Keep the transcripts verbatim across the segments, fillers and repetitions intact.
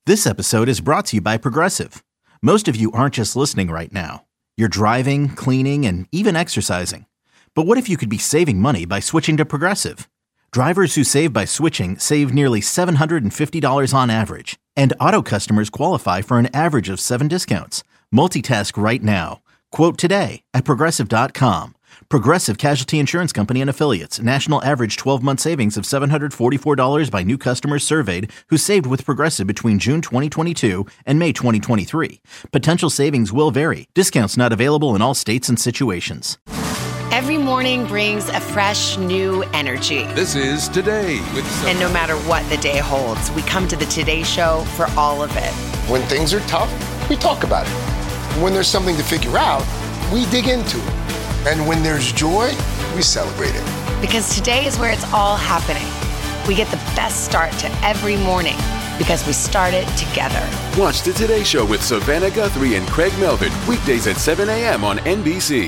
This episode is brought to you by Progressive. Most of you aren't just listening right now. You're driving, cleaning, and even exercising. But what if you could be saving money by switching to Progressive? Drivers who save by switching save nearly seven hundred fifty dollars on average. And auto customers qualify for an average of seven discounts. Multitask right now. Quote today at Progressive dot com. Progressive Casualty Insurance Company and Affiliates. National average twelve-month savings of seven hundred forty-four dollars by new customers surveyed who saved with Progressive between June twenty twenty-two and May twenty twenty-three. Potential savings will vary. Discounts not available in all states and situations. Every morning brings a fresh, new energy. This is Today with Sophie. And no matter what the day holds, we come to the Today Show for all of it. When things are tough, we talk about it. When there's something to figure out, we dig into it. And when there's joy, we celebrate it. Because today is where it's all happening. We get the best start to every morning because we start it together. Watch the Today Show with Savannah Guthrie and Craig Melvin, weekdays at seven a.m. on N B C.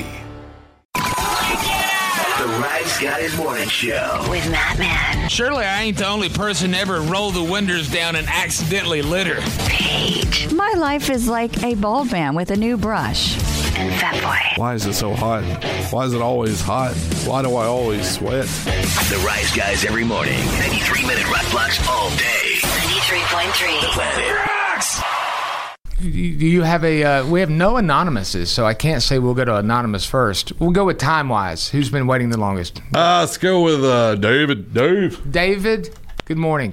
The Rise Guys Morning Show with Matt Man. Surely I ain't the only person to ever roll the windows down and accidentally litter. Paige. My life is like a bald man with a new brush. And Fat Boy. Why is it so hot? Why is it always hot? Why do I always sweat? The Rise Guys every morning. ninety-three minute rock blocks all day. ninety-three point three. The Planet rocks. Do you have a, uh, we have no anonymouses, so I can't say we'll go to anonymous first. We'll go with time-wise. Who's been waiting the longest? Uh, let's go with uh, David. Dave. David, good morning.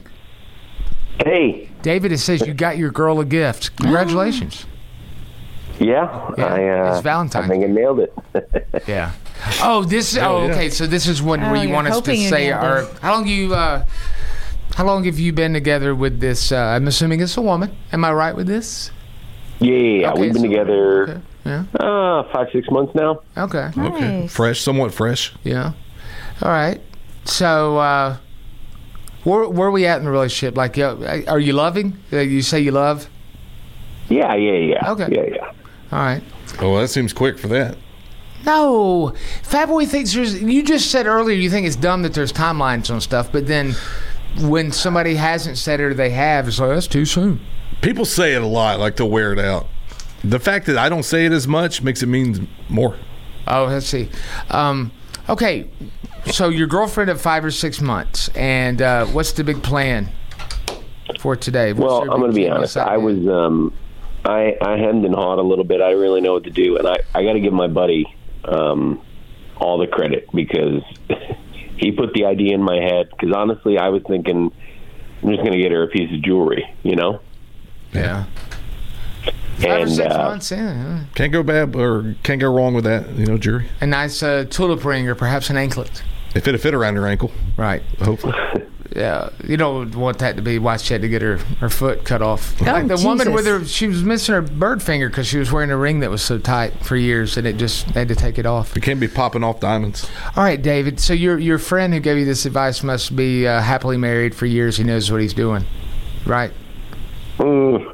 Hey. David, it says you got your girl a gift. Congratulations. Yeah, yeah I, uh, it's Valentine's. I think I nailed it. Yeah. Oh, this. Oh, okay. So this is one Oh, where you want us to say, or how long you, uh, how long have you been together with this? Uh, I'm assuming it's a woman. Am I right with this? Yeah, yeah, yeah. Okay, We've been so, together okay. Yeah. uh, five, six months now. Okay. Nice. Okay. Fresh, somewhat fresh. Yeah. All right. So, uh, where where are we at in the relationship? Like, uh, are you loving? Uh, you say you love? Yeah, yeah, yeah. Okay. Yeah, yeah. All right. Oh, that seems quick for that. No, Fat Boy thinks there's. You just said earlier you think it's dumb that there's timelines on stuff, but then when somebody hasn't said it or they have, it's like that's too soon. People say it a lot, like they'll wear it out. The fact that I don't say it as much makes it mean more. Oh, let's see. Um, okay, so your girlfriend of five or six months, and uh, what's the big plan for today? What's Well, your I'm going to big be genius honest. I idea? was, um, I, I hemmed and hawed a little bit. I didn't really know what to do, and I, I got to give my buddy um, all the credit because he put the idea in my head. Because honestly, I was thinking I'm just going to get her a piece of jewelry, you know. Yeah. Five or And six uh, months in. Yeah. Can't go bad or can't go wrong with that, you know, jury. A nice uh, tulip ring or perhaps an anklet. If it'll fit around her ankle, Right. hopefully. Yeah. You don't want that to be why she had to get her, her foot cut off. Oh, like the woman Jesus. with her, she was missing her bird finger because she was wearing a ring that was so tight for years and it just they had to take it off. It can't be popping off diamonds. All right, David. So your your friend who gave you this advice must be uh, happily married for years. He knows what he's doing. Right? Mm,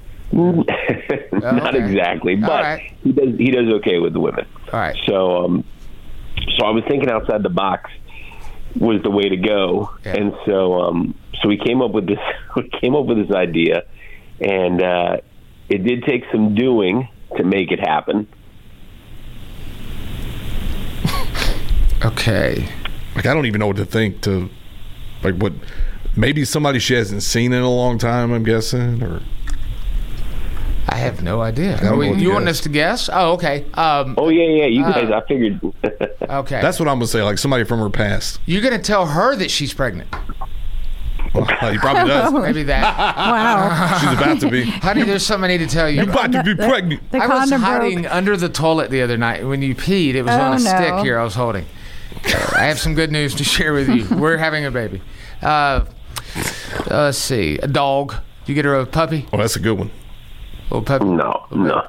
not okay. exactly, but right. he does he does okay with the women. All right. So, um, so I was thinking outside the box was the way to go, Yeah. and so um, so we came up with this we came up with this idea, and uh, it did take some doing to make it happen. Okay. Like, I don't even know what to think to, like, what, maybe somebody she hasn't seen in a long time, I'm guessing, or. I have no idea. don't Are we, know what you to want guess. us to guess? Oh, okay. Um, Oh yeah, yeah, you Uh, guys. I figured. okay. That's what I'm going to say, like somebody from her past. You're going to tell her that she's pregnant. Well, he probably does. Maybe that. Wow. She's about to be. Honey, there's something I need to tell you. You're about to be pregnant. The I was condom hiding broke. under the toilet the other night. When you peed, it was Oh, on a no. stick here I was holding. I have some good news to share with you. We're having a baby. Uh, uh, let's see. A dog. You get her a puppy? Oh, that's a good one. Little puppy? no, no,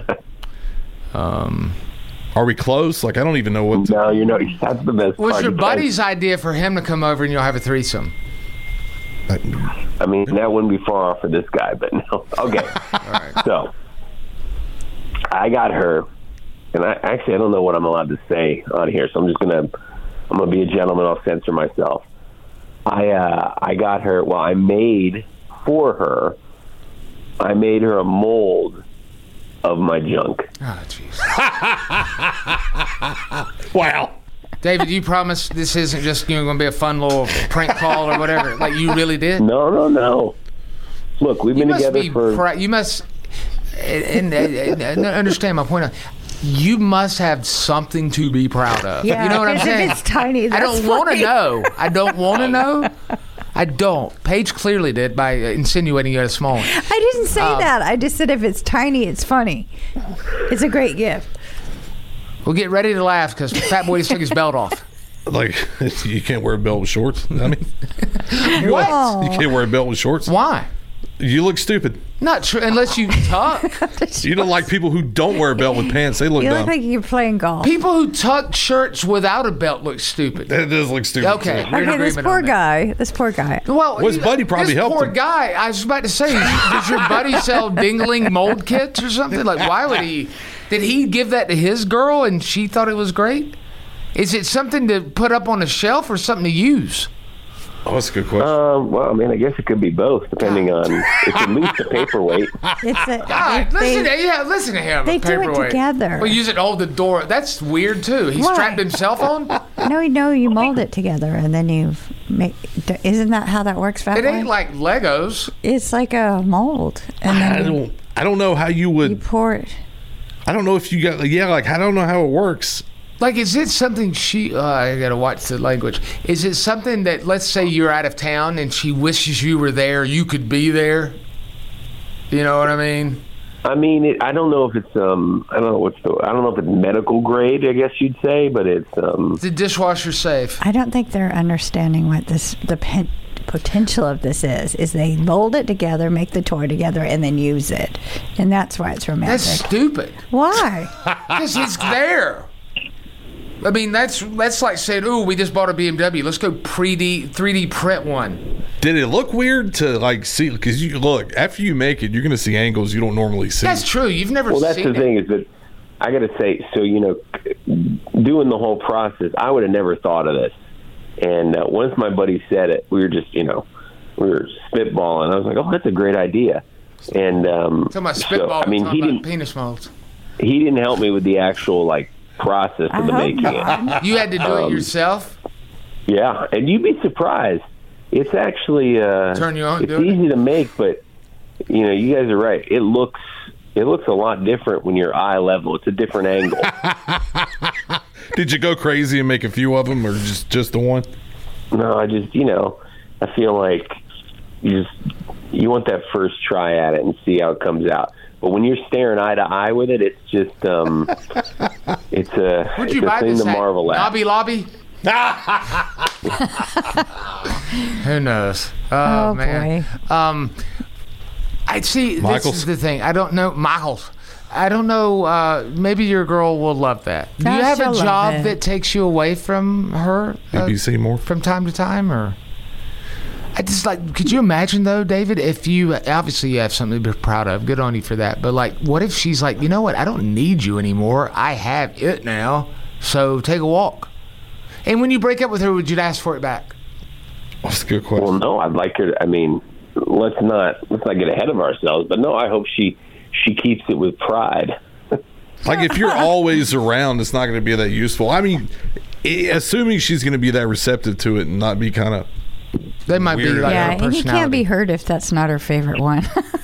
Um, Are we close? Like, I don't even know what to. no. You know, that's the best was part. your You guys- buddy's idea for him to come over and you'll have a threesome? I mean, that wouldn't be far off for this guy, but no. Okay. All right. So, I got her, and I actually I don't know what I'm allowed to say on here, so I'm just gonna I'm gonna be a gentleman. I'll censor myself. I uh, I got her. Well, I made for her I made her a mold of my junk. Oh, jeez. Wow. David, you promise this isn't just you know, going to be a fun little prank call or whatever? Like you really did? No, no, no. Look, we've You been must together be for. pr- you must and, and, and understand my point. You must have something to be proud of. Yeah, you know what I'm 'cause if saying? it's tiny, I that's don't want to funny. know. I don't want to know. I don't. Paige clearly did by insinuating you had a small one. I didn't say Um, that. I just said if it's tiny, it's funny. It's a great gift. Well, get ready to laugh because Fat Boy just took his belt off. Like, you can't wear a belt with shorts. I mean, What? you can't wear a belt with shorts. Why? You look stupid. Not true, unless you tuck. You don't like people who don't wear a belt with pants. They look You dumb. look like you're playing golf. People who tuck shirts without a belt look stupid. That does look stupid. Okay. too. We're in Okay, this agreement poor on that. guy. This poor guy. Well, Well, his you- buddy probably this helped poor him. guy. I was about to say, does your buddy sell dingling mold kits or something? Like, why would he? Did he give that to his girl and she thought it was great? Is it something to put up on a shelf or something to use? Oh, that's a good question. Um, well, I mean, I guess it could be both, depending on if you lose the paperweight. It's a, God, they- listen, to, yeah, listen to him. they do it paperweight. together. Well, use it to hold the door. That's weird too. He Why? strapped himself on. no, no, you mold it together and then you make. Isn't that how that works, Fat It Boy? ain't like Legos. It's like a mold, and I then you, don't. I don't know how you you would. pour it. I don't know if you got. Yeah, like I don't know how it works. Like, is it something she? Uh, I gotta watch the language. Is it something that, let's say, you're out of town and she wishes you were there, you could be there? You know what I mean? I mean, it, I don't know if it's um, I don't know what's the, I don't know if it's medical grade, I guess you'd say, but it's um, Is the dishwasher safe? I don't think they're understanding what this the pen, potential of this is. Is they mold it together, make the toy together, and then use it, and that's why it's romantic. That's stupid. Why? Because it's there. I mean, that's that's like saying, "Ooh, we just bought a B M W. Let's go three D three D print one." Did it look weird to like see? Because you look after you make it, you're gonna see angles you don't normally see. That's true. You've never well, that's seen the it. thing is that I got to say, so you know, doing the whole process, I would have never thought of this. And uh, once my buddy said it, we were just, you know, we were spitballing. I was like, "Oh, that's a great idea." And um, Talking about so, spitball. I mean, talking he about didn't penis molds. he didn't help me with the actual like process I of the hope making it. not. You had to do it Um, yourself. Yeah, and you'd be surprised. It's actually uh, Turn you on, it's do it? easy to make, but you know, you guys are right. It looks it looks a lot different when you're eye level. It's a different angle. Did you go crazy and make a few of them, or just just the one? No, I just you know, I feel like you just you want that first try at it and see how it comes out. But when you're staring eye to eye with it, it's just um, it's a Where'd it's you a buy thing this to at? marvel at. Lobby Lobby? Who knows? Oh, Oh, man. Um, I see. This Michaels. is the thing. I don't know, Michaels. I don't know. Uh, maybe your girl will love that. Do No, you have a she'll love job it. that takes you away from her uh, A B C more. from time to time, or? I just like. Could you imagine though, David? If you obviously you have something to be proud of. Good on you for that. But like, what if she's like, you know what? I don't need you anymore. I have it now. So take a walk. And when you break up with her, would you ask for it back? That's a good question. Well, no, I'd like her. To, I mean, let's not let's not get ahead of ourselves. But no, I hope she she keeps it with pride. Like if you're always around, it's not going to be that useful. I mean, i- assuming she's going to be that receptive to it and not be kind of. They might be Weird. like Yeah, her and you personality. can't be hurt if that's not her favorite one.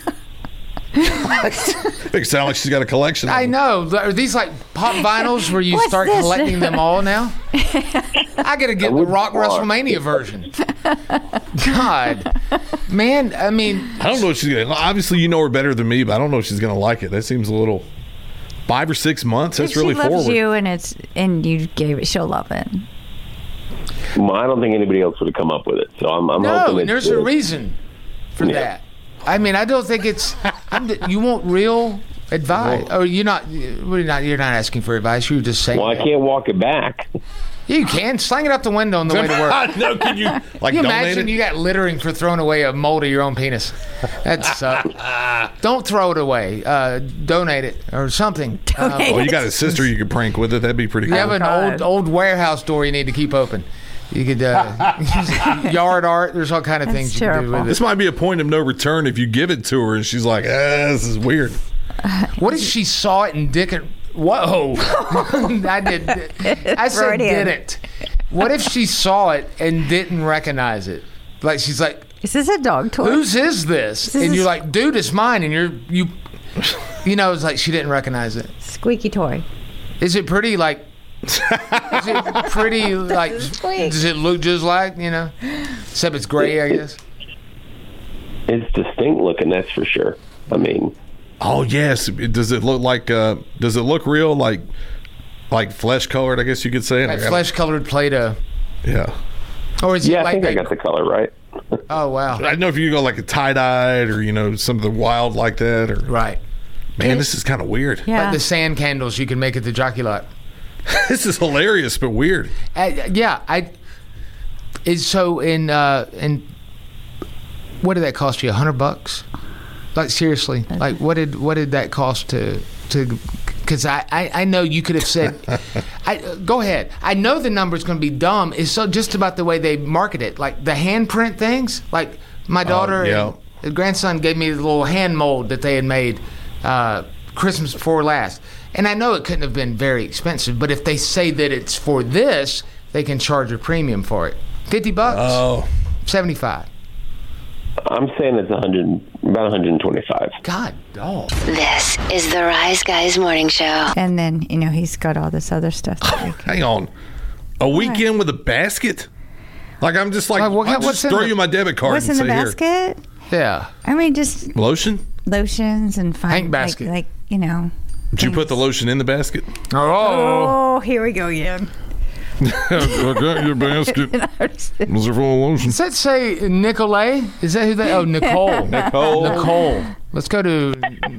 Make it sound like she's got a collection. Of I them. know. Are these like pop vinyls where you What's start this? collecting them all now? I gotta get the would Rock want. WrestleMania version. God, man. I mean, I don't know if she's going to. Obviously, you know her better than me, but I don't know if she's going to like it. That seems a little. Five or six months. That's if really she loves forward. you and it's and you gave it, she'll love it. Well, I don't think anybody else would have come up with it. So I'm, I'm no. hoping And it's there's a good. reason for Yeah. that. I mean, I don't think it's. I'm, you want real advice, or you're not? You're not. You're not asking for advice. You're just saying. Well, I can't walk it back. You can sling it out the window on the way to work. No, can you like you donate imagine it? you got littering for throwing away a mold of your own penis? That's uh, don't throw it away. Uh, donate it or something. Uh, Well, you got a sister you could prank with it. That'd be pretty you cool. have an God. old old warehouse door you need to keep open. You could uh, yard art. There's all kind of That's things you can do terrible. with This it. might be a point of no return if you give it to her and she's like, ah, this is weird. What if she saw it and didn't? Whoa! I did. I said Freudian. didn't. What if she saw it and didn't recognize it? Like she's like, Is this a dog toy? "Whose is this?" This And is- you're like, "Dude, it's mine." And you're you, you know, it's like she didn't recognize it. Squeaky toy. Is it pretty like? Is it pretty like? Squeak. Does it look just like you know? Except it's gray, I guess. It's distinct looking, that's for sure. I mean, Oh yes. Does it look like? Uh, does it look real? Like, like flesh colored? I guess you could say. Like flesh-colored Play-Doh. Yeah. Or is it yeah, I like think I that- got the color right. Oh wow! I don't know if you go like a tie dyed or you know something wild like that or. Right. Man, this is kind of weird. Yeah. Like the sand candles you can make at the Jockey Lot. This is hilarious but weird. Uh, yeah, I. Is so in uh in. What did that cost you? A hundred bucks? Like seriously? Like what did what did that cost to to? Because I, I I know you could have said, I go ahead. I know the number's going to be dumb. It's so just about the way they market it, like the handprint things. Like my daughter yeah. and grandson gave me the little hand mold that they had made uh, Christmas before last, and I know it couldn't have been very expensive. But if they say that it's for this, they can charge a premium for it. Fifty bucks. Oh. Seventy-five. I'm saying it's one hundred, about one hundred twenty-five. God, dog. This is the Rise Guys Morning Show. And then, you know, he's got all this other stuff. that we can- Hang on. A weekend with a basket? Like I'm just like, Like, what- I'll what's just in throw the- you my debit card What's and in the say here. basket? Yeah. I mean, just Lotion? lotions and fine. Hank like- basket. Like, you know. Did you put the lotion in the basket? Oh. Oh, here we go again. I got your basket. Was it full of lotion? Does that say Nicolay? Is that who that? Oh, Nicole. Nicole. Nicole. Let's go to.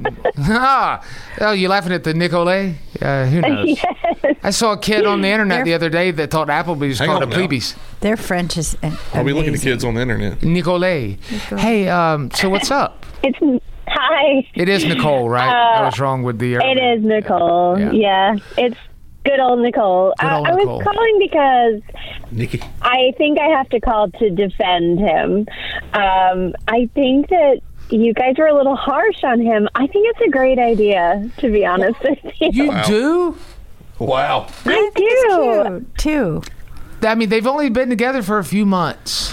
Ah, oh, you laughing at the Nicolay? Uh, who knows? Yes. I saw a kid on the internet the other day that thought Applebee's Hang called a on now. Plebes. Their French is an- I'll be looking at amazing. kids on the internet. Nicolay. Hey, um, so what's up? It's hi. It is Nicole, right? Uh, I was wrong with the. It is Nicole. Yeah. Yeah, it's good old Nicole. Good old I, I was Nicole. calling because Nikki. I think I have to call to defend him. Um, I think that you guys were a little harsh on him. I think it's a great idea, to be honest with you. You Wow. do? Wow. I do. Cute, too. I mean, they've only been together for a few months.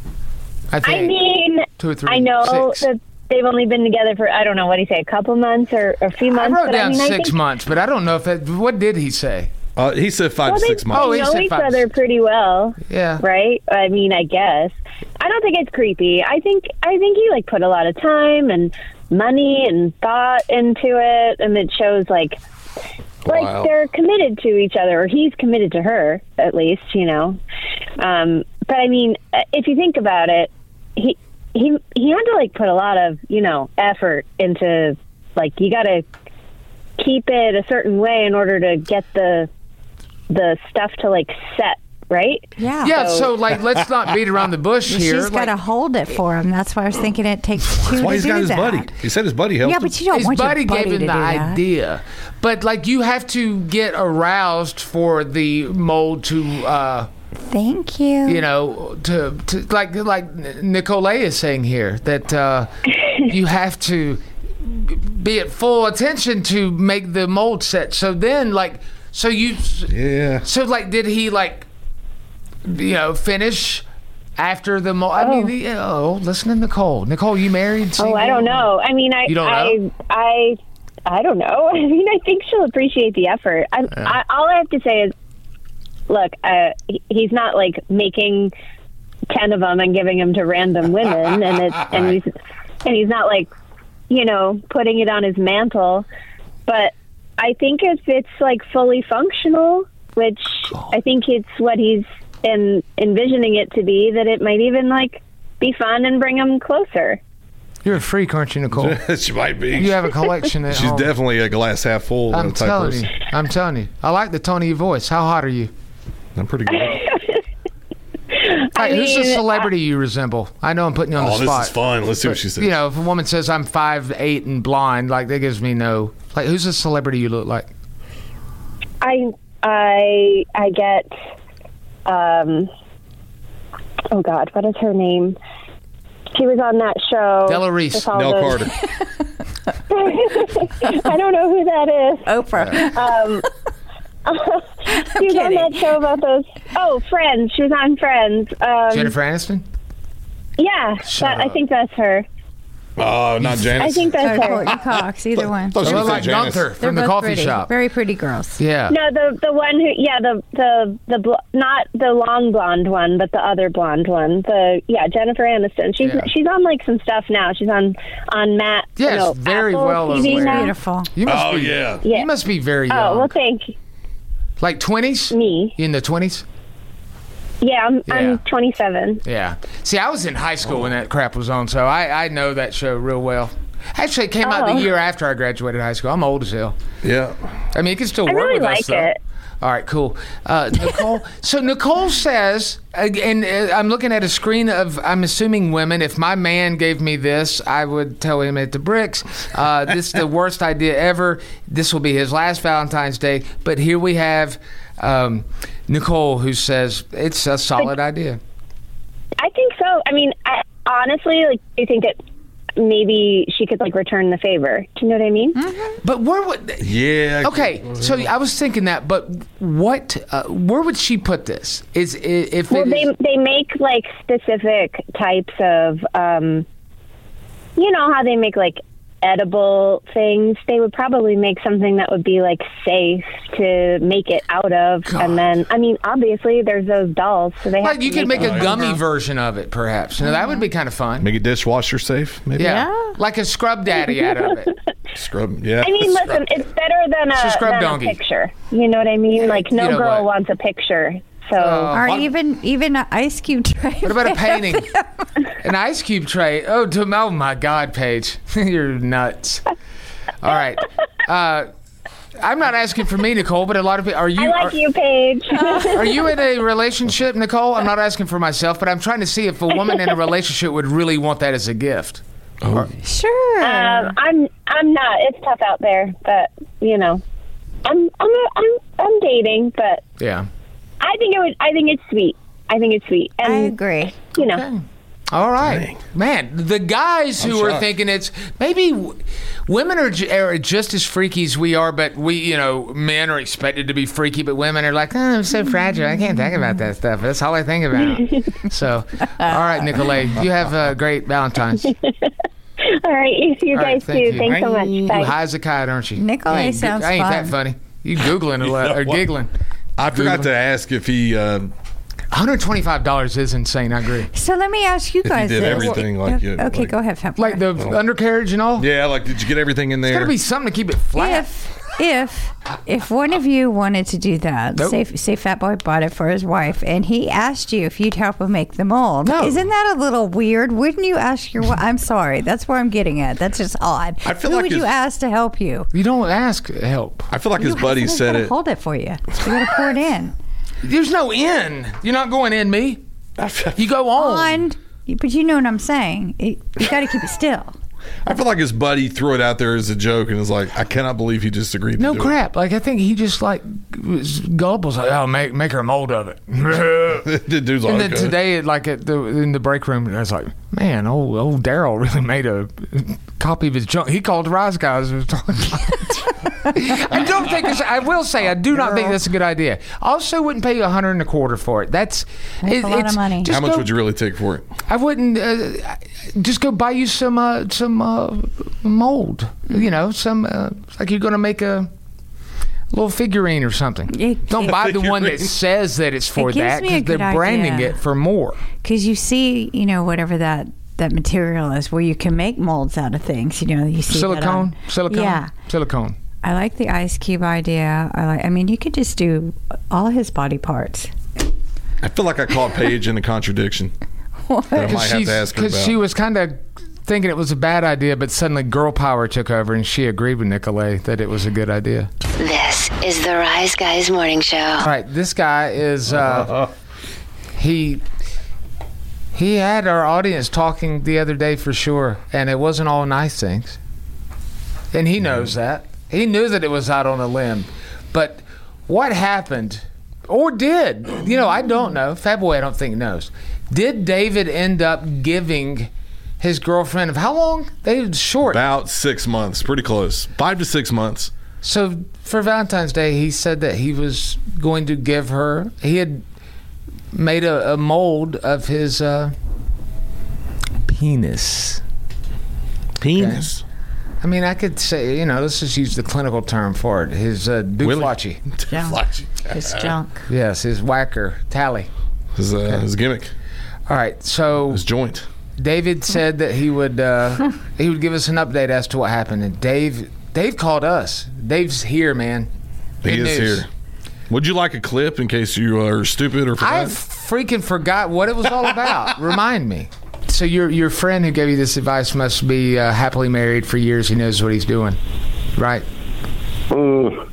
I think. I mean, two or three. I know six. that they've only been together for, I don't know, what do you say, a couple months or a few I months? wrote but down I mean, I six think, months, but I don't know if that. What did he say? Uh, he said five well, to they, six months. Oh, they he know said each five to other six. pretty well. Yeah. Right? I mean, I guess. I don't think it's creepy. I think I think he like put a lot of time and money and thought into it, and it shows like like Wow. they're committed to each other, or he's committed to her at least, you know. Um, but I mean, if you think about it, he he he had to like put a lot of you know effort into like you got to keep it a certain way in order to get the the stuff to like set. Right? Yeah. Yeah, so like, let's not beat around the bush She's here. got Like, to hold it for him. That's why I was thinking it takes two That's why to he's do got his that. buddy. He said his buddy helped Yeah, him. but you don't his want buddy your buddy gave him to the do that. idea, but like you have to get aroused for the mold to, uh, Thank you. you know, to, to like like Nicolay is saying here that uh, you have to be at full attention to make the mold set. So then, like, so you, Yeah. so like, did he like, you know, finish? After the mold, I Oh. mean, the, oh, listen to Nicole. Nicole, you married? Oh, single? I don't know. I mean, I, You don't I, know? I, I don't know. I mean, I think she'll appreciate the effort. I, I, all I have to say is, look, uh, he- he's not like making ten of them and giving them to random women, and it's and he's and he's not like, you know, putting it on his mantle. But I think if it's like fully functional, which I think it's what he's in, envisioning it to be, that it might even like be fun and bring him closer. You're a freak, aren't you, Nicole? She might be. You have a collection at She's home. definitely a glass half full I'm type telling person. you. I'm telling you. I like the tone of your voice. How hot are you? I'm pretty good. Hey, who's the mean, celebrity you resemble? I know I'm putting you on Oh, the spot. this is fun. Let's see what But, she says. You know, if a woman says I'm five eight and blind, like that gives me no. Like, who's the celebrity you look like? I I I get um oh God, what is her name? She was on that show. Della Reese. Nell those... Carter. I don't know who that is. Oprah. Um, she was on that show about those. Oh, Friends. She was on Friends. Um, Jennifer Aniston? Yeah, that, I think that's her. Oh, not Janice. I think that's Or her. Courtney Cox, either one. Thought she They was look like Janice. Gunther They're from the both coffee pretty, shop. very pretty girls. Yeah. No, the the one who, yeah, the the the bl- not the long blonde one, but the other blonde one. The yeah, Jennifer Aniston. She's Yeah. she's on like some stuff now. She's on on Matt. Yes, you know, very Apple well T V aware. now. Beautiful. You must Oh, be, yeah. Yeah. You must be very young. Oh well, thank you. Like twenties? Me. You in the twenties? Yeah, I'm Yeah. I'm twenty-seven. Yeah. See, I was in high school when that crap was on, so I, I know that show real well. Actually, it came out Oh. the year after I graduated high school. I'm old as hell. Yeah. I mean, it can still I work really with like us, though. it. All right, cool. Uh, Nicole, so Nicole says, uh, and uh, I'm looking at a screen of, I'm assuming women. If my man gave me this, I would tell him at the bricks, uh, this is the worst idea ever. This will be his last Valentine's Day. But here we have um, Nicole, who says it's a solid idea. I think so. I mean, I, honestly, like, do you think that maybe she could like return the favor? Do you know what I mean? Mm-hmm. But where would? Yeah. Okay, so I was thinking that, but what? Uh, where would she put this? Is i- if Well, it they is, they make like specific types of, um, you know how they make like edible things. They would probably make something that would be like safe to make it out of, God. and then I mean, obviously there's those dolls, so they have like to you could make it. a gummy version of it, perhaps. Now, that would be kind of fun. Make it dishwasher safe, maybe? Yeah. Yeah. like a scrub daddy out of it. Scrub, yeah. I mean, listen, it's better than It's a a, scrub than donkey. a picture. You know what I mean? Like no You know girl what? wants a picture. So Oh. Or What- even even an ice cube tray. What about a painting? An ice cube tray. Oh, to, oh my God, Paige. You're nuts. All right. Uh, I'm not asking for me, Nicole, but a lot of people. Are you? I like are, you, Paige. are you in a relationship, Nicole? I'm not asking for myself, but I'm trying to see if a woman in a relationship would really want that as a gift. Or- Sure. Um, I'm I'm not. It's tough out there, but you know, I'm I'm I'm I'm dating, but yeah. I think it would. I think it's sweet. I think it's sweet, and I agree. you know, Okay. All right, man. The guys who I'm are shocked. thinking it's maybe w- women are, ju- are just as freaky as we are, but we, you know, men are expected to be freaky, but women are like, oh, I'm so fragile. I can't think about that stuff. That's all I think about. So, all right, Nicolay, you have a great Valentine's. all right, you, you All right, guys thank too. you. Thanks so much. You Bye. high as a kite, aren't you? Nicolay I ain't, sounds I ain't that fun. funny. You googling a lot or what? giggling. I forgot to ask if he. Uh, one hundred twenty-five dollars is insane. I agree. So let me ask you If you guys did this. everything like you- Okay, like- go ahead, Fab. Like the undercarriage and all. yeah, like, did you get everything in There's got there? to be something to keep it flat. If if if one of you wanted to do that, Nope. say say Fat Boy bought it for his wife, and he asked you if you'd help him make the mold, No. isn't that a little weird? Wouldn't you ask your wife? I'm sorry, that's where I'm getting at. That's just odd. I feel Who like would you it's- ask to help you? You don't ask help. I feel like his Your buddy husband's said gonna it. Hold it for you. You gotta pour it in. There's no in. You're not going in me. You go on. On, but you know what I'm saying. It, you got to keep it still. I feel like his buddy threw it out there as a joke and was like, I cannot believe he just agreed No to do crap. Like I think he just like was gullible. Like, oh, make make her a mold of it. it. The dude's like, And then okay. today, like at the in the break room, I was like, man, old old Daryl really made a copy of his junk. He called the Rise Guys. and was talking about it. I don't think this. I will say, I do not think that's a good idea. I also wouldn't pay you a hundred and a quarter for it. That's, That's it, a lot of it's- money. just How much go- would you really take for it? I wouldn't uh, just go buy you some uh, some uh, mold. You know, some uh, like you're gonna make a little figurine or something. It- Don't it- buy the one that Figurine. says that it's for It gives that me a because they're good branding idea. it for more. Because you see, you know, whatever that that material is, where you can make molds out of things. You know, you see that Silicone, on- silicone, Yeah, silicone. I like the ice cube idea. I like. I mean, you could just do all his body parts. I feel like I caught Paige in a contradiction. That I might have to ask her Because about. she was kind of thinking it was a bad idea, but suddenly girl power took over, and she agreed with Nicolay that it was a good idea. This is the Rise Guys Morning Show. All right, this guy is uh, he he had our audience talking the other day for sure, and it wasn't all nice things, and he knows that. He knew that it was out on a limb, but what happened, or did, you know, I don't know. Fat Boy, I don't think knows. Did David end up giving his girlfriend of how long? They were short. About six months, pretty close. Five to six months. So for Valentine's Day, he said that he was going to give her. He had made a, a mold of his uh, penis. Penis. Okay. I mean, I could say, you know, let's just use the clinical term for it. His uh, dooflachi. His junk. Yes, his whacker tally. His, uh, okay. his gimmick. All right, so his joint. David said that he would uh, he would give us an update as to what happened, and Dave Dave called us. Dave's here, man. Good he is news. here. Would you like a clip in case you are stupid or forgot? I freaking forgot what it was all about. Remind me. So your your friend who gave you this advice must be uh, happily married for years. He knows what he's doing, right? Mm.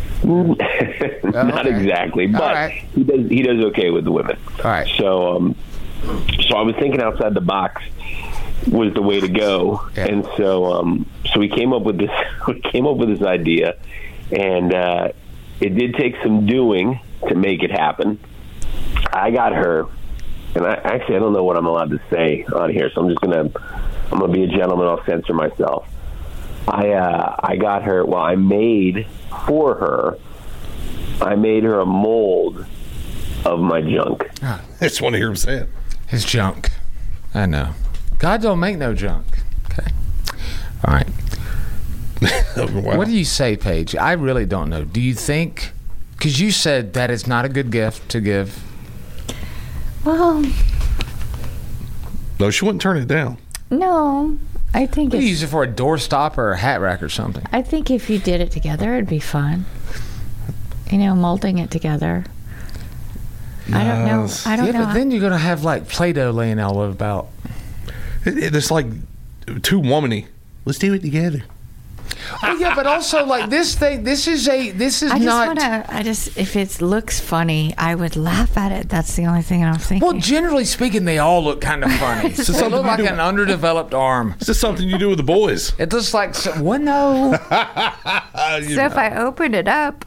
Not okay. exactly, but right. he does he does okay with the women. All right. So um, so I was thinking outside the box was the way to go, yeah. and so um, so we came up with this we came up with this idea, and uh, it did take some doing to make it happen. I got her. And I actually I don't know what I'm allowed to say on here, so I'm just gonna I'm gonna be a gentleman. I'll censor myself. I uh, I got her. Well, I made for her. I made her a mold of my junk. I just want to hear him say it. His junk. I know. God don't make no junk. Okay. All right. Wow. What do you say, Paige? I really don't know. Do you think? Because you said that it's not a good gift to give. Well, no, she wouldn't turn it down. No, I think you it's, use it for a doorstop or a hat rack or something. I think if you did it together, it'd be fun. You know, molding it together. Yes. I don't know. I don't yeah, know. Yeah, but then you're gonna have like Play-Doh laying all about. It, it, it's like too womany. Let's do it together. Oh yeah, but also like this thing. This is a. This is I just not. Wanna, I just if it looks funny, I would laugh at it. That's the only thing I'm thinking. Well, generally speaking, they all look kind of funny. They look like an underdeveloped arm. Is this something you do with the boys? It looks like some, well, no. So if I open it up,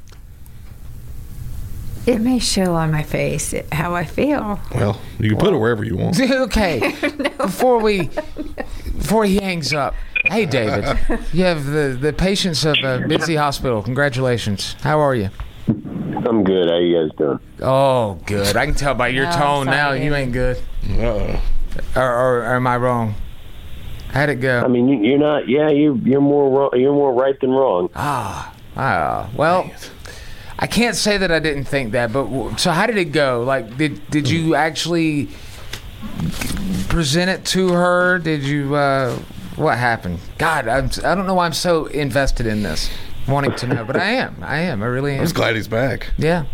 it may show on my face how I feel. Well, you can well, put it wherever you want. Okay. no. Before we, before he hangs up. Hey, David, you have the, the patients of uh, Bitsy Hospital. Congratulations. How are you? I'm good. How you guys doing? Oh, good. I can tell by your oh, tone now you ain't good. Uh-oh. Or, or, or am I wrong? How'd it go? I mean, you, you're not. Yeah, you're you're more wrong, you're more right than wrong. Ah, ah. Well, I can't say that I didn't think that. But so, how did it go? Like, did did you actually present it to her? Did you? Uh, What happened? God, I'm, I don't know why I'm so invested in this, wanting to know, but I am. I am. I really am. I'm just glad he's back. Yeah.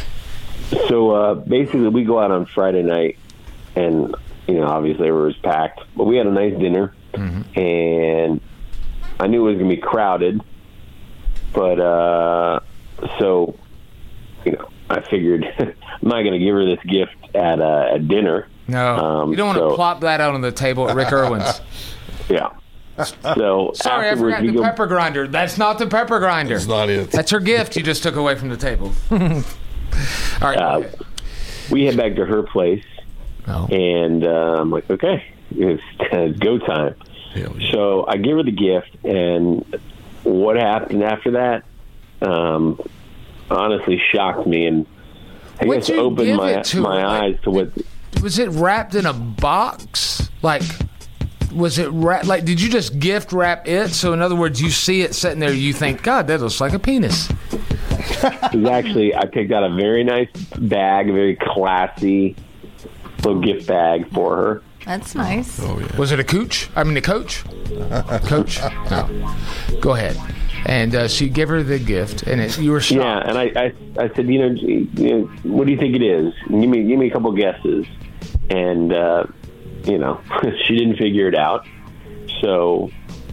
So uh, basically, we go out on Friday night, and you know, obviously, it was packed, but we had a nice dinner, mm-hmm. and I knew it was going to be crowded, but uh, so you know, I figured I'm not going to give her this gift at uh, at dinner. No, um, you don't want to so, plop that out on the table at Rick Irwin's. Yeah. So sorry, I forgot the go, pepper grinder. That's not the pepper grinder. That's not it. That's her gift you just took away from the table. All right. Uh, we head back to her place, oh. and uh, I'm like, okay, it's, it's go time. Yeah. So I give her the gift, and what happened after that, um, honestly shocked me, and I What'd guess opened my my her? eyes like, to what. Was it wrapped in a box? Like. Was it wrap, like? Did you just gift wrap it? So in other words, you see it sitting there, you think, God, that looks like a penis. It was actually, I picked out a very nice bag, a very classy little gift bag for her. That's nice. Oh yeah. Was it a cooch? I mean, a coach? Coach? No. Go ahead. And uh, she gave her the gift, and it, you were shocked. Yeah, and I, I, I said, you know, you know, what do you think it is? Give me, give me a couple guesses, and. Uh, You know, she didn't figure it out. So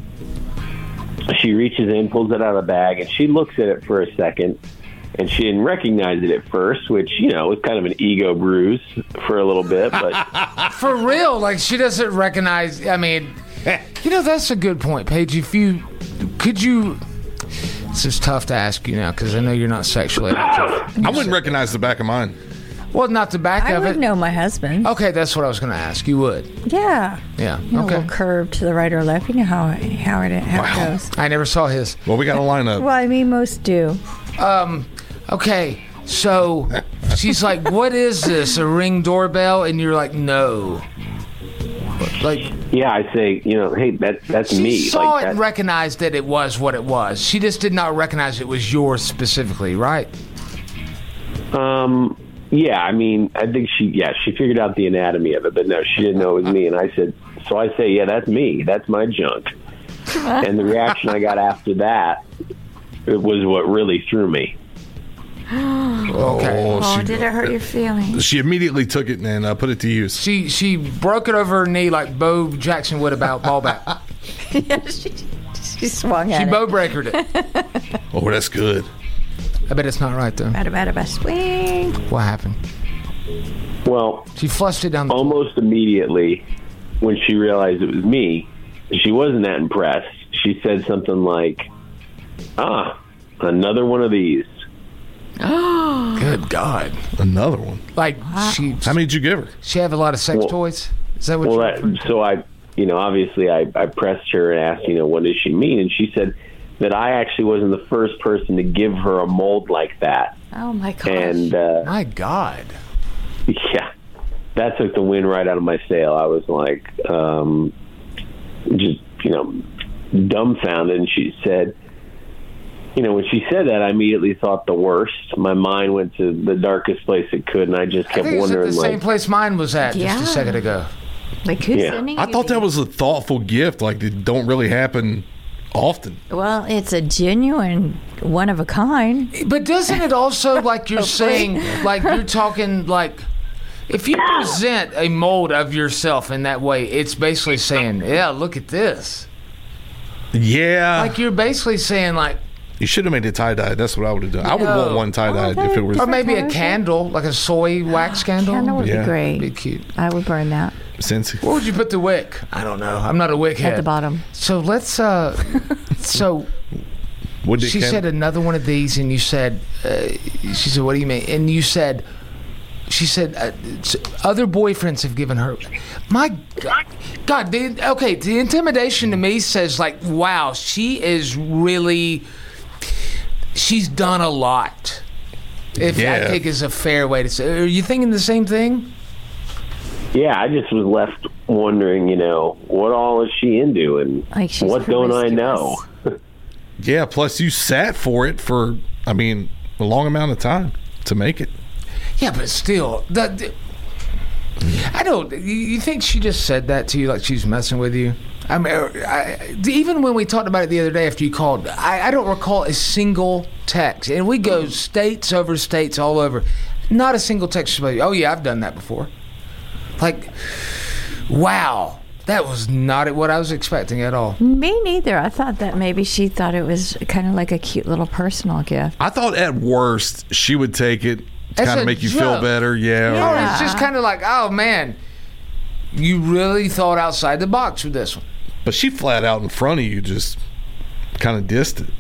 she reaches in, pulls it out of the bag, and she looks at it for a second. And she didn't recognize it at first, which, you know, was kind of an ego bruise for a little bit. But for real, like she doesn't recognize. I mean, you know, that's a good point, Paige. If you could you. This is tough to ask you now because I know you're not sexually active. I wouldn't recognize the back of mine. Well, not the back I of would it. know my husband. Okay, that's what I was going to ask. You would. Yeah. Yeah. You know, Okay. A little curve to the right or left. You know how how it how Wow. it goes. I never saw his. Well, we got a lineup. Well, I mean, most do. Um. Okay. So she's like, "What is this? A Ring doorbell?" And you're like, "No." Like, Yeah, I say, you know, hey, that that's she me. saw like it and that, recognized that it was what it was. She just did not recognize it was yours specifically, right? Um, yeah, I mean, I think she, yeah, she figured out the anatomy of it, but no, she didn't know it was me. And I said, so I say, yeah, that's me. That's my junk. And the reaction I got after that, it was what really threw me. Okay. Oh, she, did it hurt your feelings? she immediately took it and uh, put it to use. She she broke it over her knee like Bo Jackson would about ball back. Yeah, she, she swung at She it. bow breakered it. Oh, that's good. I bet it's not right though. Bada, bada, bada, swing. What happened? Well, She flushed it down the almost immediately when she realized it was me, she wasn't that impressed. She said something like, ah, another one of these. Good God. Another one. Like she How many did you give her? she have a lot of sex Well- toys? Is that what Well, you're that, referring to? so I, you know, obviously I, I pressed her and asked, you know, what does she mean? And she said that I actually wasn't the first person to give her a mold like that. Oh, my gosh. And, uh, My God. yeah, that took the wind right out of my sail. I was like, um, just, you know, dumbfounded. And she said, you know, when she said that, I immediately thought the worst. My mind went to the darkest place it could, and I just I kept think it's at the wondering, same like, place mine was at Yeah. just a second ago. Like, who's Yeah. sending I you thought that these? was a thoughtful gift. Like, it don't really happen often. Well, it's a genuine one of a kind. But doesn't it also, like you're saying, like you're talking, like if you present a mold of yourself in that way, it's basically saying, yeah, look at this. Yeah. Like you're basically saying, like, You should have made it tie-dye. That's what I would have done. I would No. want one tie-dyed Oh, if it was or maybe a Colors? candle, like a soy wax candle. Candle would Yeah. be great. Be cute. I would burn that Scentsy. Where would you put the wick? I don't know. I'm not a wick head. at the bottom. So let's. uh So Would it she can- said another one of these, and you said, uh, she said, "What do you mean?" And you said, she said, uh, s- other boyfriends have given her. My God, God. The, okay, the intimidation to me says like, wow, she is really. She's done a lot. If Yeah. I think is a fair way to say. Are you thinking the same thing? yeah, I just was left wondering, you know, what all is she into, and Like she's what don't I know? promiscuous. Yeah, plus you sat for it for, I mean, a long amount of time to make it. Yeah, but still, the, the- I don't. You, you think she just said that to you like she's messing with you? I mean, I, even when we talked about it the other day after you called, I, I don't recall a single text, and we go states over states all over. Not a single text about you. Oh yeah, I've done that before. Like, wow, that was not what I was expecting at all. Me neither. I thought that maybe she thought it was kind of like a cute little personal gift. I thought at worst she would take it to As kind a of make you feel joke. better. Yeah. Yeah. Oh, it's just kind of like, oh man, you really thought outside the box with this one. But she flat out in front of you just kind of dissed it.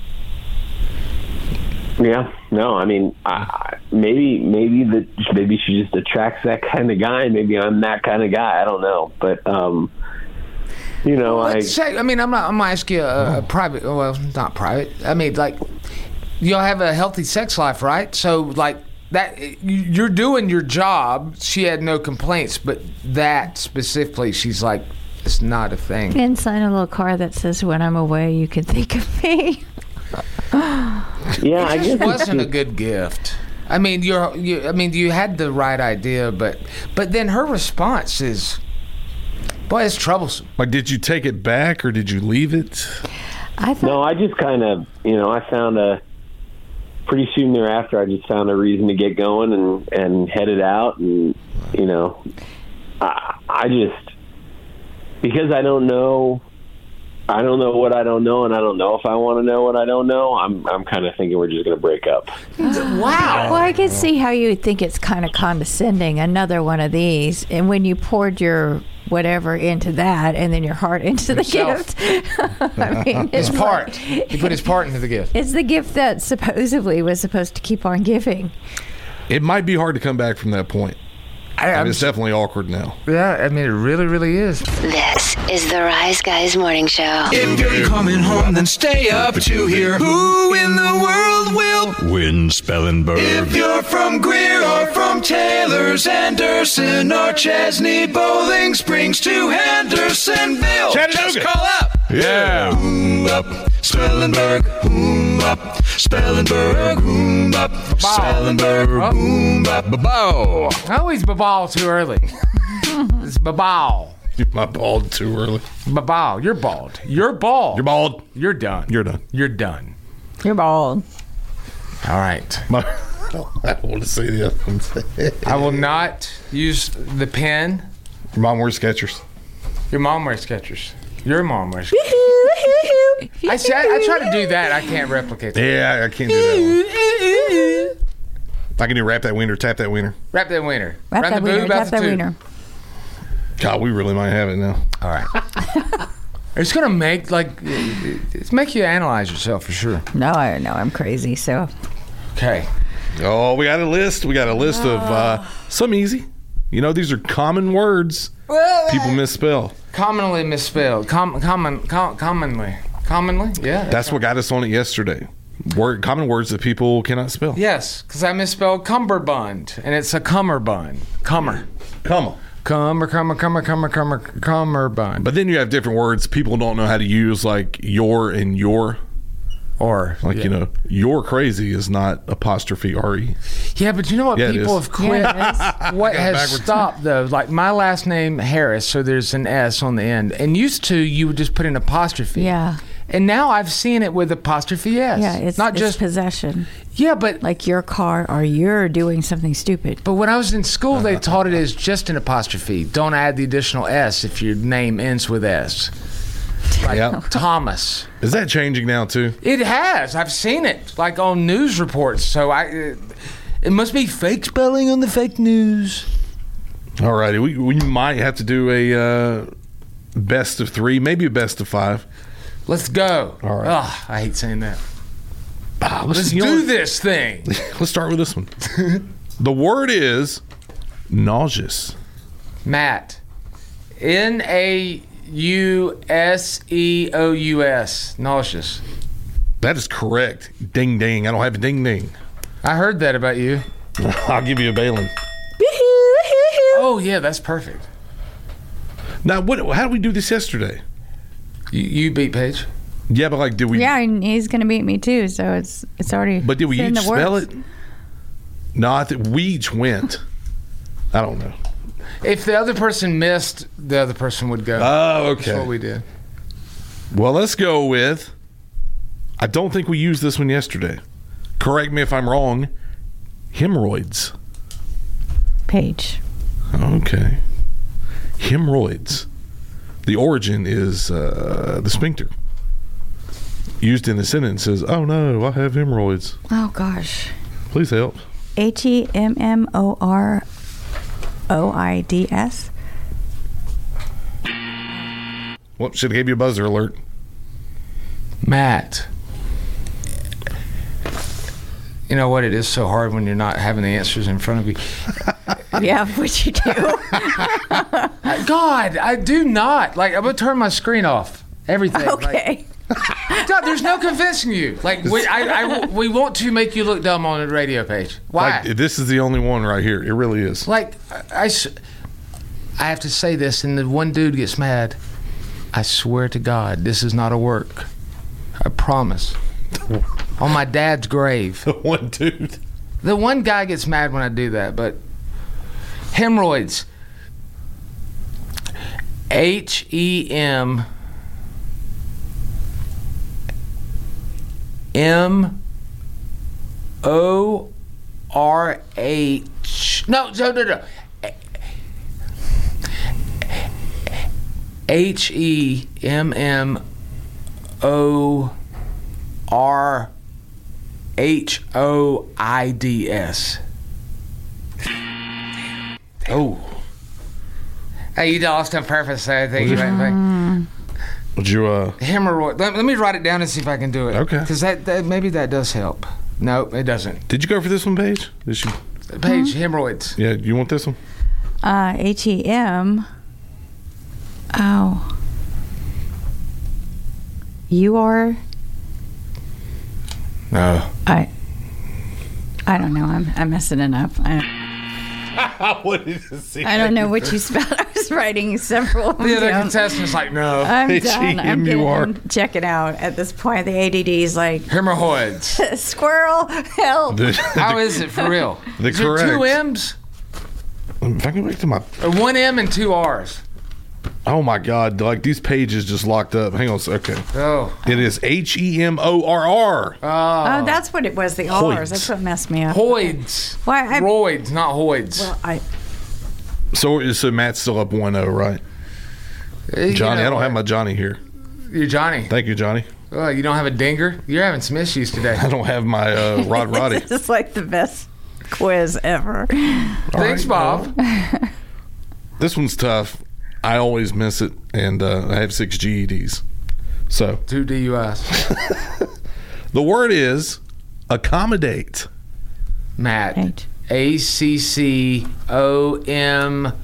Yeah, no, I mean, I, I, maybe maybe the maybe she just attracts that kind of guy. Maybe I'm that kind of guy. I don't know, but um, you know, I Let's say, I mean, I'm not. I'm gonna ask you a, a private. Well, not private. I mean, like, y'all have a healthy sex life, right? So, like that, you- you're doing your job. She had no complaints, but that specifically, she's like, it's not a thing. And sign a little card that says, "When I'm away, you can think of me." yeah, I It guess just it's wasn't a just- good gift. I mean, you're. You, I mean, you had the right idea, but but then her response is, boy, it's troublesome. Like, did you take it back or did you leave it? I thought. No, I just kind of, you know, I found a pretty soon thereafter. I just found a reason to get going and and headed out, and you know, I, I just because I don't know. I don't know what I don't know, and I don't know if I want to know what I don't know. I'm I'm kind of thinking we're just going to break up. Wow. Well, I can see how you would think it's kind of condescending. Another one of these, and when you poured your whatever into that, and then your heart into the Yourself. gift. I mean, His it's part. like- He put his part into the gift. It's the gift that supposedly was supposed to keep on giving. It might be hard to come back from that point. I, I mean, it's definitely awkward now. Yeah, I mean, it really, really is. This is the Rise Guys Morning Show. If you're coming home, then stay up to hear who in the world will win Spellenberg. If you're from Greer or from Taylors, Anderson or Chesney, Bowling Springs to Hendersonville, just call up. Yeah. Boom up, Spellenberg. Boom up, Spellenberg. Boom up, Spellenberg. Boom up, bow. I always babal too early. It's babal. My bald too early. Babal. You're bald. You're bald. You're bald. You're done. You're done. You're done. You're bald. All right. My, I don't want to say the other ones. I will not use the pen. Your mom wears Skechers. Your mom wears Skechers. Your mom wears Skechers. I, see, I, I try to do that. I can't replicate that. Yeah, I can't do that one. I can do wrap that wiener, tap that wiener. Wrap that wiener. Wrap Round that the wiener, boob, tap out the that tube. wiener. God, we really might have it now. All right. It's gonna make like it's make you analyze yourself for sure. No, I know I'm crazy. So Okay. Oh, we got a list. We got a list of uh, some easy. You know, these are common words people misspell. Commonly misspelled. Com- common. Com- commonly. Commonly. Yeah. That's what got us on it yesterday. Word, common words that people cannot spell. Yes, because I misspelled cummerbund, and it's a cummerbund. Cummer. Come Cummer, cummer, cummer, cummer, cummer, cummerbund. But then you have different words people don't know how to use, like your and your. Or like yeah. you know, you're crazy is not apostrophe R E. Yeah, but you know what? Yeah, People have quit. Yeah, what has stopped though? Like my last name Harris, so there's an S on the end. And used to you would just put an apostrophe. yeah, And now I've seen it with apostrophe S. yeah, it's not it's just possession. Yeah, but Like your car or you're doing something stupid. but when I was in school, they taught it as just an apostrophe. Don't add the additional S if your name ends with S. Like Yep. Thomas. Is that changing now too? It has. I've seen it, like on news reports. So I, it, it must be fake spelling on the fake news. All righty, we we might have to do a uh, best of three, maybe a best of five. Let's go. All right. Ugh, I hate saying that. Ah, Let's you know do what? this thing. Let's start with this one. The word is nauseous. Matt. N A U S E O U S. Nauseous. That is correct. Ding ding. I don't have a ding ding. I heard that about you. I'll give you a Balin. Oh, yeah, that's perfect. Now, what? How did we do this yesterday? You, you beat Paige. Yeah, but like, did we? Yeah, and he's gonna beat me too. So it's it's already. But did we in each the spell works. it? No, I think we each went. I don't know. If the other person missed, the other person would go. Oh, okay. That's what we did. Well, let's go with. I don't think we used this one yesterday. Correct me if I'm wrong. Hemorrhoids. Page. Okay. Hemorrhoids. The origin is uh, the sphincter. Used in a sentence says, "Oh no, I have hemorrhoids. Oh gosh. Please help." H E M M O R O I D S. Well, should have gave you a buzzer alert. Matt. You know what? It is so hard when you're not having the answers in front of you. Yeah, what you do? God, I do not. Like, I'm going to turn my screen off. Everything. Okay. Like, God, there's no convincing you. Like, we, I, I, we want to make you look dumb on the radio page. Why? Like, this is the only one right here. It really is. Like, I, I s- I have to say this, and the one dude gets mad. I swear to God, this is not a work. I promise. On my dad's grave. The one dude. The one guy gets mad when I do that, but hemorrhoids. H E M M O R H. No, no, no, no. H E M M O R H O I D S. Oh. Hey, you lost on purpose, I think. You might- Would you, uh... Hemorrhoid. Let, let me write it down and see if I can do it. Okay. Because that, that maybe that does help. No, it doesn't. Did you go for this one, Paige? Did you... Paige, hemorrhoids. Yeah, you want this one? Uh, H E M. Oh. You are. No. I. I don't know. I'm I'm messing it up. I don't, what did you see? I don't know what you spelled. I was writing several. of them The other down. contestant's like, no. I'm H E done. I'm M U R. getting check it out at this point. The A D D is like Hemorrhoids. squirrel help. The, How is it for real? The is there correct. two M's? If I can back to my. Or one M and two R's? Oh my God! Like these pages just locked up. Hang on. a sec- Okay. Oh. It is H E M O R R. Oh, that's what it was. The Hoids. R's. That's what messed me up. Hoids. Why? I, Roids, not hoids. well, I. So, so Matt's still up one oh, right? You Johnny, know I don't what? have my Johnny here. You're Johnny. Thank you, Johnny. Oh, you don't have a dinger? You're having some issues today. I don't have my uh, Rod Roddy. This is like the best quiz ever. Thanks, right, Bob. This one's tough. I always miss it, and uh, I have six G E Ds. So Two D U Is. the word is accommodate. Matt. Right. A C C O M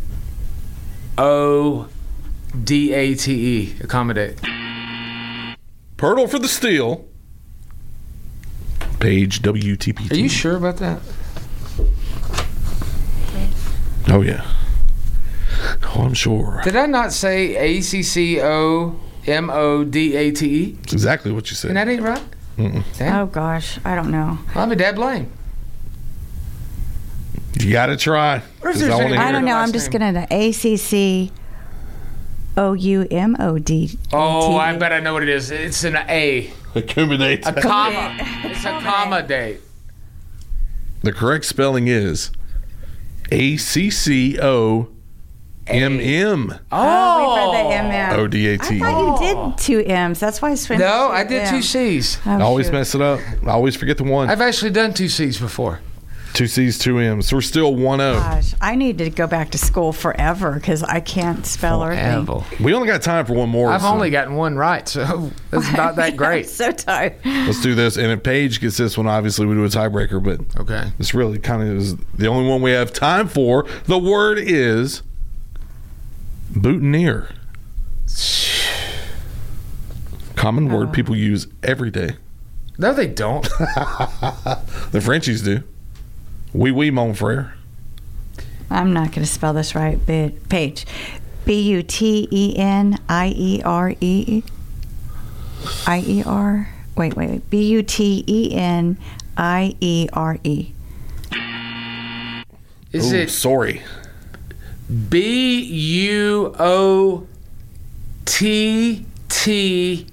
O D A T E. Accommodate. Purtle for the steal. Page W T P T. Are you sure about that? Oh, yeah. Oh, I'm sure. Did I not say A C C O M O D A T E? That's exactly what you said. And that ain't right? Mm-mm. Damn. Oh gosh, I don't know. I'll be dead blame. You got to try. 'cause I wanna I hear don't it. know. I'm last just name. gonna A C C O U M O D. Oh, I bet I know what it is. It's an A. Accommodate. A comma. It's a comma date. The correct spelling is A C C O M M Oh, we read the M M. O D A T. I thought you did two M's. That's why I switched. No, to I did two M. C's. Oh, I always shoot. mess it up. I always forget the one. I've actually done two C's before. Two C's, two M's. So we're still one oh. Gosh, I need to go back to school forever because I can't spell or think. Forever. We only got time for one more. I've so only gotten one right, so it's not that I'm great. so tired. let's do this. And if Paige gets this one, obviously we do a tiebreaker, but Okay. this really kind of is the only one we have time for. The word is boutonniere. Common word people use every day. No, they don't. The Frenchies do. Oui, oui, mon frere. I'm not going to spell this right, but Paige. B U T E N I E R E. I E R. Wait, wait, wait. B U T E N I E R E. Is Ooh, it sorry. B U O T T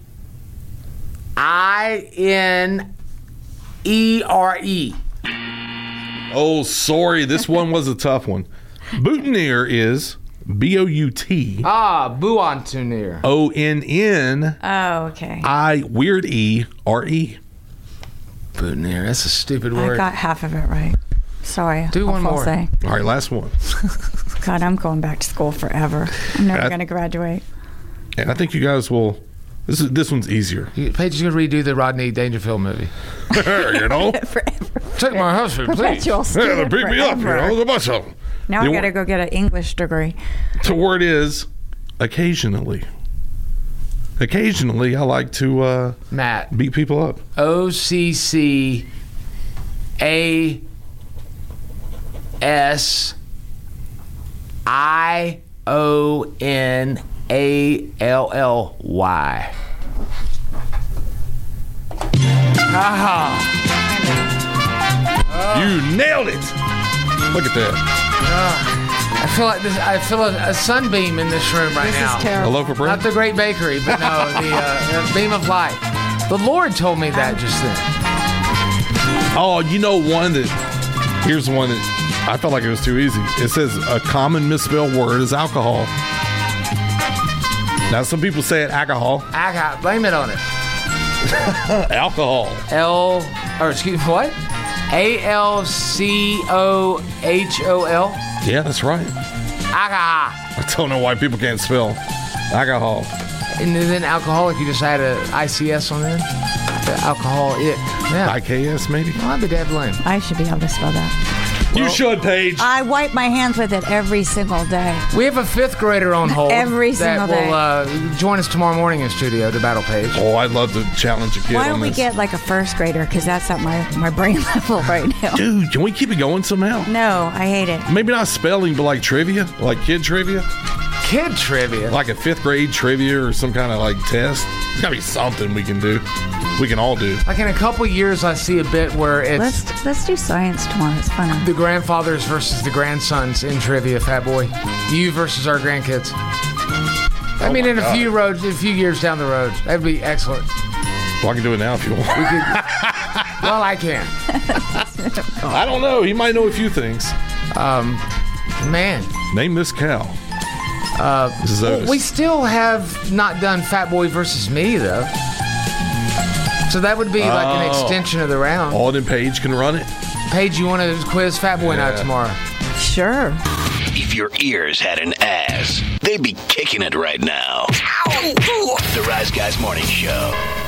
I N E R E? Oh, sorry. This one was a tough one. Boutonniere is B O U T Ah, Boutonniere. O N N Oh, okay. I weird E R E. Boutonniere. That's a stupid I word. got half of it right. Sorry. Do one I'll more. Say. All right, last one. God, I'm going back to school forever. I'm never I- going to graduate. And I think you guys will. This is this one's easier. You- Paige is going to redo the Rodney Dangerfield movie. You know? Forever. Take my husband, please. Perpetual Yeah, student they beat me up. You forever. know? There's a bunch of them. Now The I got to wor- go get an English degree. The word is occasionally. Occasionally, I like to uh, Matt. beat people up. O C C A S I O N A L L Y. Ah, You nailed it. Look at that. I feel like this. I feel a, a sunbeam in this room right This now. is terrible. A loaf of bread. Not the Great Bakery, but no, the, uh, the beam of light. The Lord told me that just then. Oh, you know one that. Here's one that I felt like it was too easy. It says a common misspelled word is alcohol. Now some people say it alcohol. I got blame it on it. Alcohol. L or excuse me, what? A L C O H O L. Yeah, that's right. Alcohol. I don't know why people can't spell alcohol. And then alcoholic, you just add a I C S on there. The alcohol, it. Yeah. I K S maybe. Well, I'd be dead blame. I should be able to spell that. You should, Paige. I wipe my hands with it every single day. We have a fifth grader on hold. Every single that day. will uh, join us tomorrow morning in studio to battle Paige. Oh, I'd love to challenge a kid Why on don't we this. get like a first grader? Because that's at my, my brain level right now. Dude, can we keep it going somehow? No, I hate it. Maybe not spelling, but like trivia, like kid trivia. Kid trivia? Like a fifth grade trivia or some kind of like test. There's gotta be something we can do. We can all do. Like in a couple years, I see a bit where it's Let's let's do science tomorrow. It's fun. the grandfathers versus the grandsons in trivia, Fat Boy. You versus our grandkids. I Oh mean, my in a God. few roads, a few years down the road, that'd be excellent. Well, I can do it now if you want. We could, well, I can. I don't know. He might know a few things. Um, man. Name this cow. Uh, This is well, Otis. we still have not done Fat Boy versus me, though. So that would be like an Oh. extension of the round. Alden Page can run it. Paige, you want to quiz Fat Boy and I Yeah. tomorrow? Sure. If your ears had an ass, they'd be kicking it right now. The Rise Guys Morning Show.